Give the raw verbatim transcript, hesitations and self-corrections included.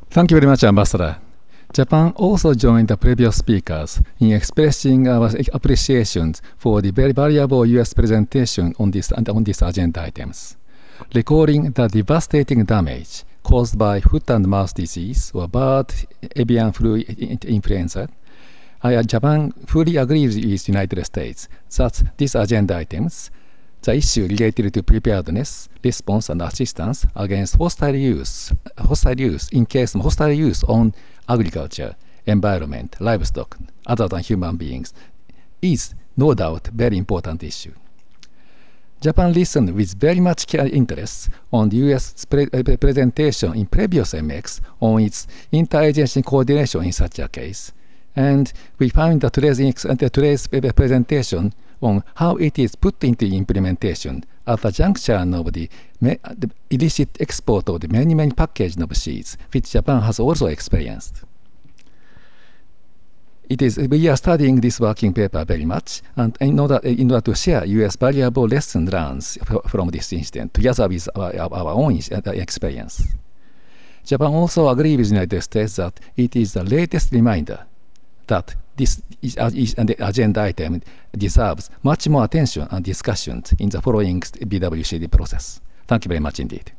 Thank you very much, Ambassador. Japan also joined the previous speakers in expressing our appreciation for the very valuable U S presentation on this on these agenda items, recalling the devastating damage caused by foot and mouth disease or bird avian flu influenza. I, Japan fully agrees with the United States that these agenda items, the issue related to preparedness, response, and assistance against hostile use, hostile use in case of hostile use on agriculture, environment, livestock, other than human beings, is no doubt a very important issue. Japan listened with very much interest on the U S pre presentation in previous M X on its interagency coordination in such a case, and we found that today's, today's presentation on how it is put into implementation at the junction of the, the illicit export of the many, many packaging of seeds, which Japan has also experienced. It is, we are studying this working paper very much, and in order, in order to share U S valuable lessons learned from this incident together with our, our own experience. Japan also agrees with the United States that it is the latest reminder that this is, is, and the agenda item deserves much more attention and discussion in the following B W C D process. Thank you very much indeed.